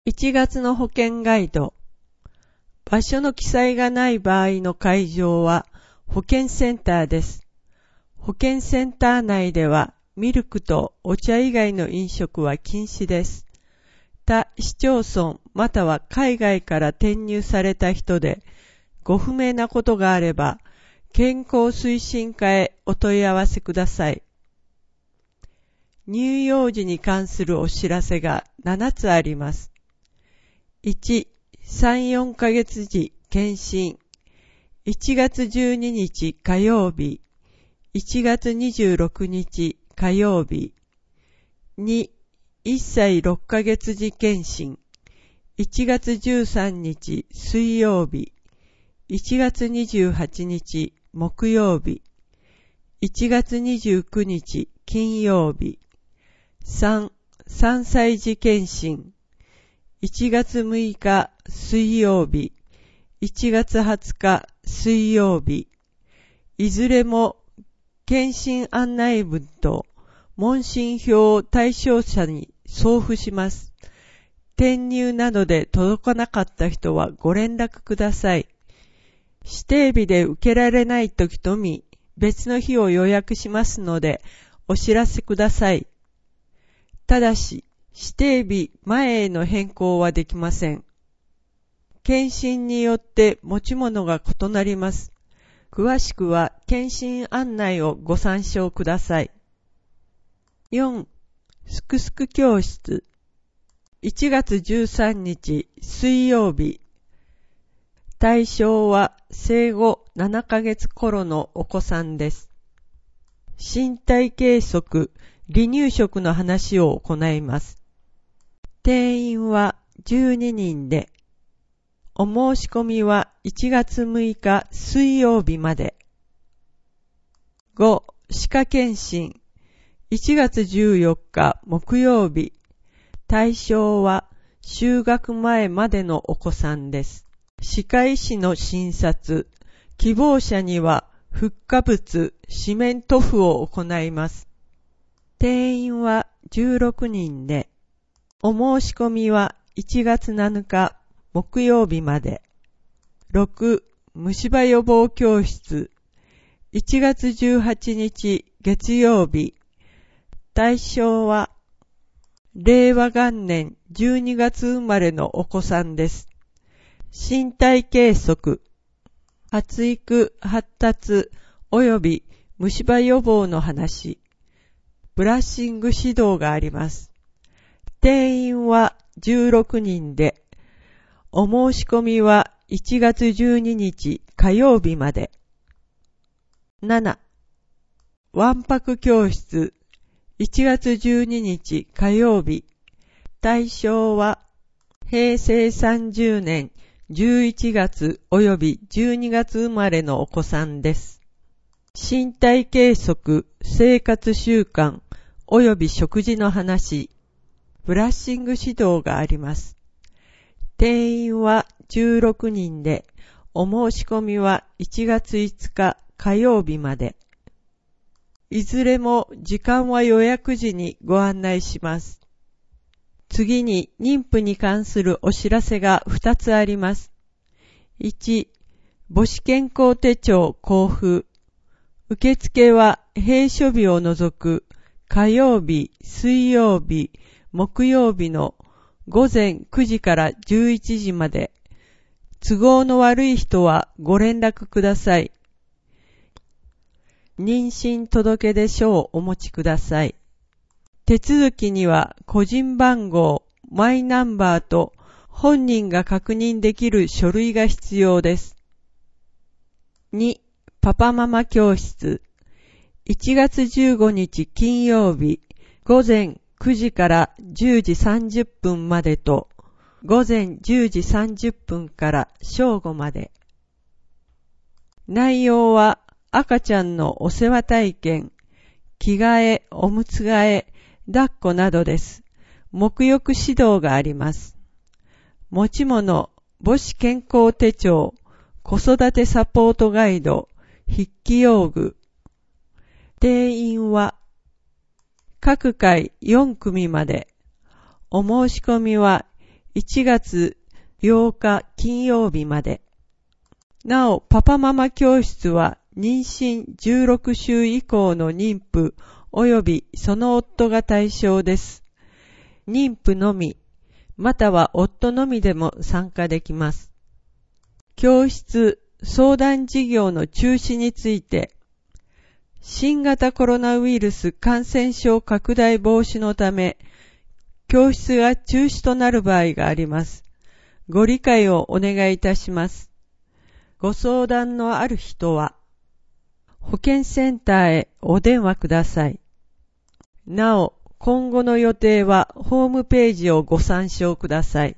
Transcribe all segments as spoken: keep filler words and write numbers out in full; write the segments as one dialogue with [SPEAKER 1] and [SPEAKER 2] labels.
[SPEAKER 1] いちがつの保険ガイド。場所の記載がない場合の会場は保健センターです。保健センター内ではミルクとお茶以外の飲食は禁止です。他市町村または海外から転入された人でご不明なことがあれば健康推進課へお問い合わせください。乳幼児に関するお知らせがななつあります。いち、さん、よんかげつ時検診。いちがつじゅうににち火曜日。いちがつにじゅうろくにち火曜日。に、いっさいろっかげつ時検診。いちがつじゅうさんにち水曜日。いちがつにじゅうはちにち木曜日。いちがつにじゅうくにち金曜日。さん、さんさい児検診。いちがつむいか水曜日。いちがつはつか水曜日。いずれも検診案内文と問診票を対象者に送付します。転入などで届かなかった人はご連絡ください。指定日で受けられないときとみ、別の日を予約しますのでお知らせください。ただし、指定日前への変更はできません。検診によって持ち物が異なります。詳しくは検診案内をご参照ください。よん、すくすく教室。いちがつじゅうさんにち水曜日。対象は生後ななかげつ頃のお子さんです。身体計測、離乳食の話を行います。定員はじゅうににんで、お申し込みはいちがつむいか水曜日まで。ご、歯科検診。いちがつじゅうよっか木曜日。対象は就学前までのお子さんです。歯科医師の診察。希望者にはフッ化物、四面塗布を行います。定員はじゅうろくにんで、お申し込みはいちがつなのか木曜日まで。ろく、虫歯予防教室。いちがつじゅうはちにち月曜日。対象はれいわがんねんじゅうにがつ生まれのお子さんです。身体計測、発育、発達および虫歯予防の話、ブラッシング指導があります。定員はじゅうろくにんで、お申し込みはいちがつじゅうににち火曜日まで。なな、わんぱく教室。いちがつじゅうににち火曜日。対象はへいせいさんじゅうねんじゅういちがつおよびじゅうにがつ生まれのお子さんです。身体計測、生活習慣および食事の話、ブラッシング指導があります。定員はじゅうろくにんで、お申し込みはいちがついつか火曜日まで。いずれも時間は予約時にご案内します。次に妊婦に関するお知らせがふたつあります。いち、母子健康手帳交付。受付は閉所日を除く火曜日、水曜日、木曜日のごぜんくじからじゅういちじまで。都合の悪い人はご連絡ください。妊娠届出書をお持ちください。手続きには個人番号、マイナンバーと本人が確認できる書類が必要です。に、パパママ教室。いちがつじゅうごにち金曜日、ごぜんくじからじゅうじさんじゅっぷんまでと、ごぜんじゅうじさんじゅっぷんから正午まで。内容は赤ちゃんのお世話体験、着替え、おむつ替え、抱っこなどです。沐浴指導があります。持ち物、母子健康手帳、子育てサポートガイド、筆記用具。定員は各回よんくみまで。お申し込みはいちがつようか金曜日まで。なお、パパママ教室は妊娠じゅうろくしゅう以降の妊婦及びその夫が対象です。妊婦のみ、または夫のみでも参加できます。教室相談事業の中止について、新型コロナウイルス感染症拡大防止のため、教室が中止となる場合があります。ご理解をお願いいたします。ご相談のある人は、保健センターへお電話ください。なお、今後の予定はホームページをご参照ください。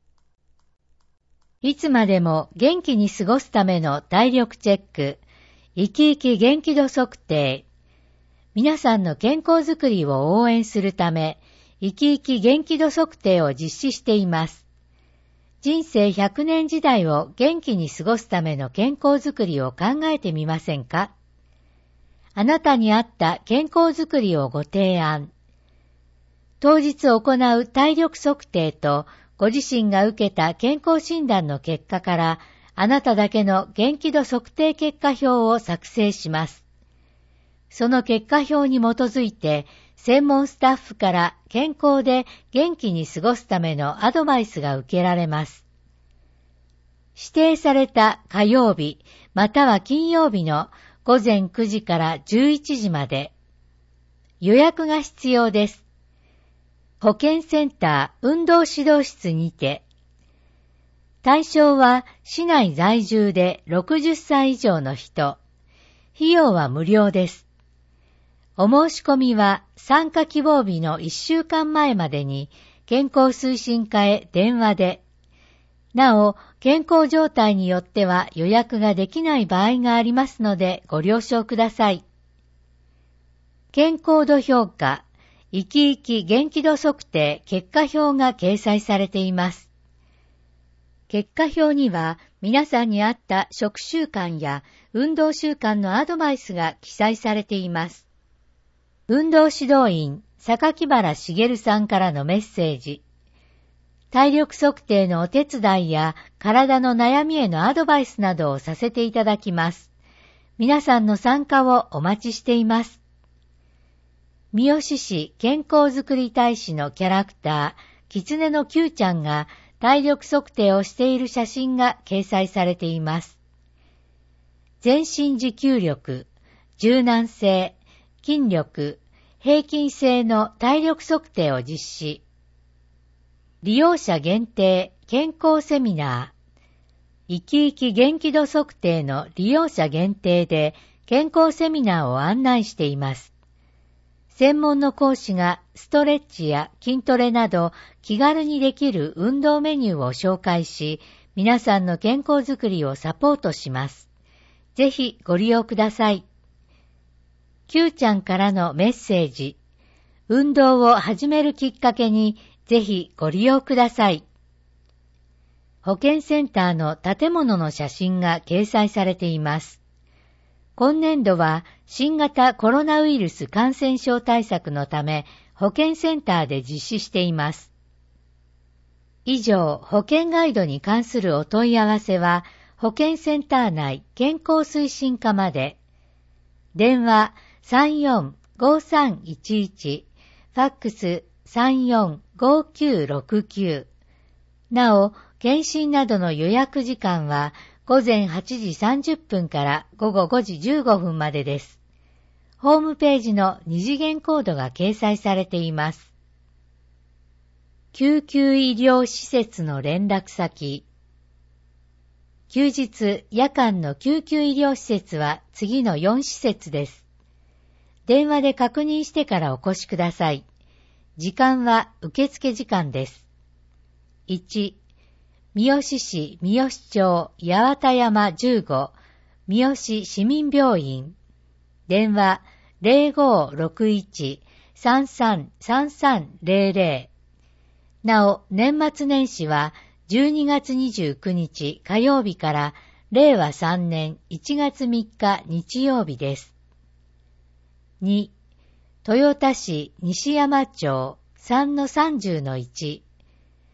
[SPEAKER 2] いつまでも元気に過ごすための体力チェック、生き生き元気度測定。皆さんの健康づくりを応援するため、生き生き元気度測定を実施しています。人生ひゃくねん時代を元気に過ごすための健康づくりを考えてみませんか？あなたに合った健康づくりをご提案。当日行う体力測定とご自身が受けた健康診断の結果からあなただけの元気度測定結果表を作成します。その結果表に基づいて専門スタッフから健康で元気に過ごすためのアドバイスが受けられます。指定された火曜日または金曜日のごぜんくじからじゅういちじまで予約が必要です。保健センター運動指導室にて。対象は市内在住でろくじゅっさい以上の人。費用は無料です。お申し込みは参加希望日のいっしゅうかんまえまでに健康推進課へ電話で。なお、健康状態によっては予約ができない場合がありますのでご了承ください。健康度評価、生き生き元気度測定結果表が掲載されています。結果表には皆さんに合った食習慣や運動習慣のアドバイスが記載されています。運動指導員、榊原茂さんからのメッセージ。体力測定のお手伝いや体の悩みへのアドバイスなどをさせていただきます。皆さんの参加をお待ちしています。三好市健康づくり大使のキャラクター、狐の Q ちゃんが体力測定をしている写真が掲載されています。全身持久力、柔軟性、筋力、平均性の体力測定を実施。利用者限定健康セミナー。生き生き元気度測定の利用者限定で健康セミナーを案内しています。専門の講師がストレッチや筋トレなど気軽にできる運動メニューを紹介し、皆さんの健康づくりをサポートします。ぜひご利用ください。Q ちゃんからのメッセージ。運動を始めるきっかけにぜひご利用ください。保健センターの建物の写真が掲載されています。今年度は新型コロナウイルス感染症対策のため保健センターで実施しています。以上、保健ガイドに関するお問い合わせは保健センター内健康推進課まで。電話 さんよんごさんいちいち、ファックス さんよんごきゅうろくきゅう。なお、検診などの予約時間はごぜんはちじさんじゅっぷんからごごごじじゅうごふんまでです。ホームページの二次元コードが掲載されています。救急医療施設の連絡先。休日、夜間の救急医療施設は次のよん施設です。電話で確認してからお越しください。時間は受付時間です。いち、三好市三好町八幡山じゅうご三好市民病院。電話 ゼロごろくいち さんさんさんさんゼロゼロ。なお、年末年始はじゅうにがつにじゅうくにち火曜日かられいわさんねんいちがつみっか日曜日です。に、豊田市西山町 さんのさんじゅうのいち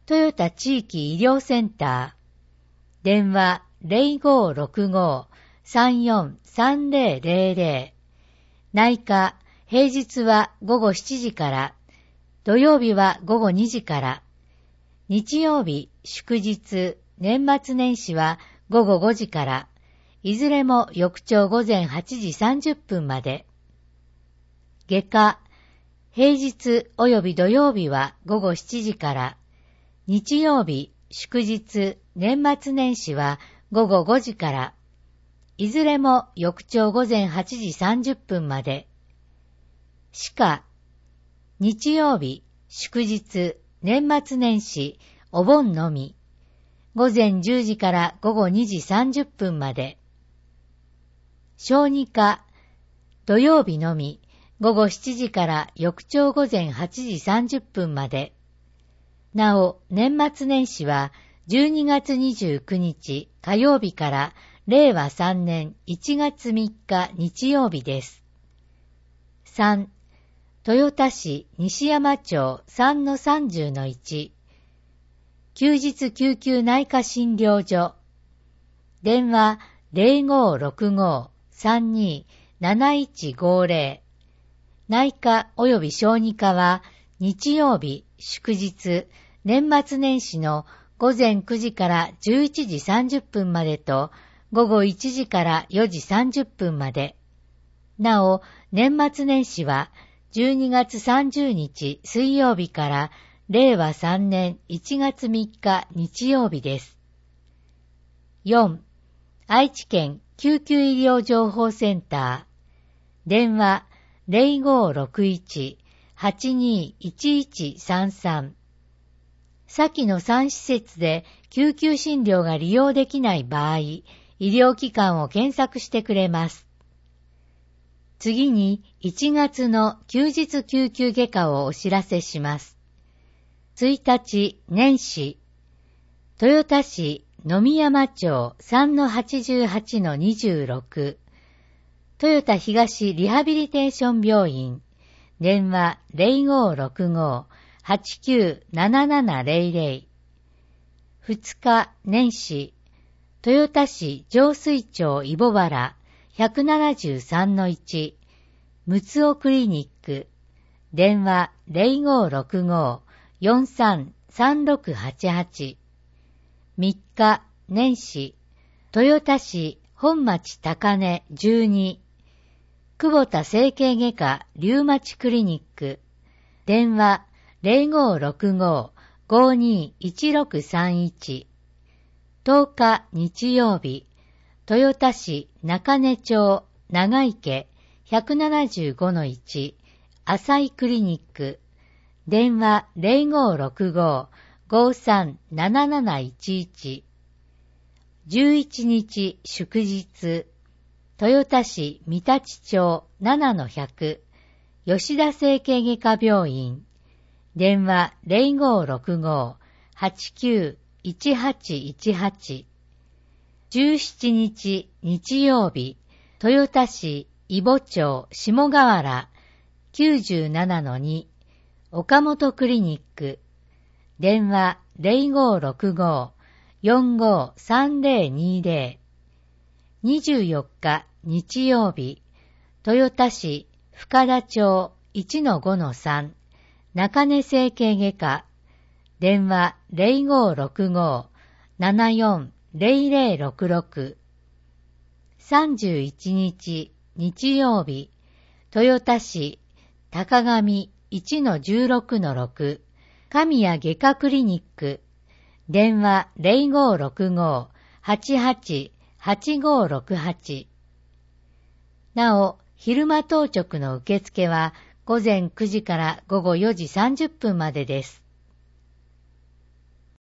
[SPEAKER 2] トヨタ地域医療センター、電話 ゼロごーろくごーさんよんさんぜろぜろぜろ、内科、平日は午後しちじから、土曜日は午後にじから、日曜日、祝日、年末年始は午後ごじから、いずれも翌朝午前はちじさんじゅっぷんまで。外科、平日及び土曜日は午後しちじから、日曜日、祝日、年末年始は午後ごじから、いずれも翌朝午前はちじさんじゅっぷんまで。歯科、日曜日、祝日、年末年始、お盆のみ、午前じゅうじから午後にじさんじゅっぷんまで。小児科、土曜日のみ、午後しちじから翌朝午前はちじさんじゅっぷんまで。なお、年末年始はじゅうにがつにじゅうくにち火曜日かられいわさんねんいちがつみっか日曜日です。さん、豊田市西山町 さんのさんじゅうのいち、休日救急内科診療所、電話 ゼロごーろくごーさんにーなないちごーぜろ、内科及び小児科は日曜日、祝日、年末年始の午前くじからじゅういちじさんじゅっぷんまでと午後いちじからよじさんじゅっぷんまで。なお、年末年始はじゅうにがつさんじゅうにち水曜日かられいわさんねんいちがつみっか日曜日です。よん、愛知県救急医療情報センター、電話 ゼロごーろくいちーはちにーいちいちさんさん、先のさん施設で救急診療が利用できない場合、医療機関を検索してくれます。次にいちがつの休日救急外科をお知らせします。いちにち年始、豊田市野見山町 さんのはちじゅうはちのにじゅうろく、豊田東リハビリテーション病院、電話 ゼロごーろくごーはちきゅうななななぜろぜろ。ふつか年始、豊田市上水町イボバラ ひゃくななじゅうさんのいち、むつおクリニック、電話 ゼロごーろくごーよんさんさんろくはちはち。みっか年始、豊田市本町高根じゅうに、久保田整形外科リュウマチクリニック、電話 ゼロごーろくごーごーにーいちろくさんいち。とおか日曜日、豊田市中根町長池 ひゃくななじゅうごのいち、浅井クリニック、電話 ゼロごーろくごーごーさんなななないちいち。じゅういちにち祝日、豊田市三立町ななのひゃく、吉田整形外科病院、電話 ゼロごーろくごーはちきゅういちはちいちはち。じゅうしちにち日曜日、豊田市伊保町下河原 きゅうじゅうななのに、岡本クリニック、電話 ゼロごーろくごーよんごーさんぜろにぜろ。にじゅうよっか日曜日、豊田市深田町 いちのごのさん、中根整形外科、電話 ゼロごーろくごーななよんぜろぜろろくろく。さんじゅういちにち日曜日、豊田市高上 いちのじゅうろくのろく、神谷外科クリニック、電話 ゼロごーろくごーはちはちはちごーろくはち。なお、昼間当直の受付は午前くじから午後よじさんじゅっぷんまでです。